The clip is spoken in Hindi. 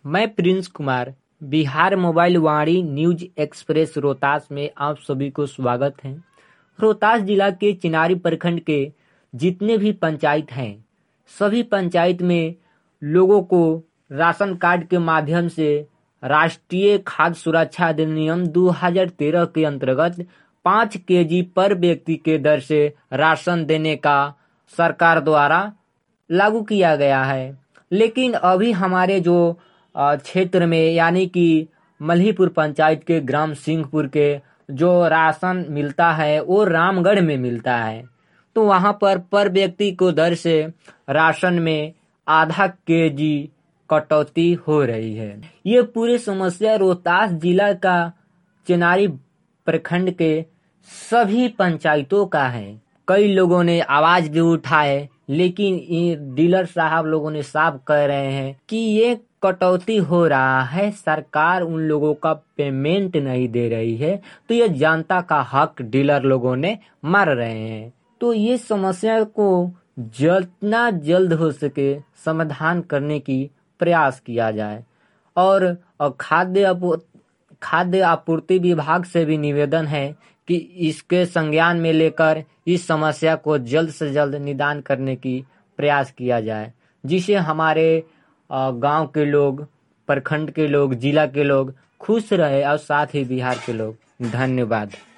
मैं Prince Kumar, Bihar mobile Vaani news express Rohtas में आप सभी को स्वागत है। रोहतास जिला के चिनारी प्रखंड के जितने भी पंचायत हैं, सभी पंचायत में लोगों को राशन कार्ड के माध्यम से राष्ट्रीय खाद्य सुरक्षा अधिनियम 2013 के अंतर्गत 5 केजी पर व्यक्ति के दर से राशन देने का सरकार द्वारा लागू किया गया है। लेकिन अभी हमारे जो क्षेत्र में यानी कि मल्हीपुर पंचायत के ग्राम सिंहपुर के जो राशन मिलता है वो रामगढ़ में मिलता है, तो वहां पर व्यक्ति को दर से राशन में आधा केजी कटौती हो रही है। ये पूरी समस्या रोहतास जिला का चिनारी प्रखंड के सभी पंचायतों का है। कई लोगों ने आवाज भी उठाए, लेकिन ये डीलर साहब लोगों ने साफ कह रहे हैं कि ये कटौती हो रहा है, सरकार उन लोगों का पेमेंट नहीं दे रही है, तो ये जनता का हक डीलर लोगों ने मार रहे हैं। तो ये समस्या को जितना जल्द हो सके समाधान करने की प्रयास किया जाए और खाद्य आपूर्ति विभाग से भी निवेदन है कि इसके संज्ञान में लेकर इस समस्या को जल्द से जल्द निदान करने की प्रयास किया जाए, जिससे हमारे गांव के लोग, प्रखंड के लोग, जिला के लोग खुश रहे और साथ ही बिहार के लोग। धन्यवाद।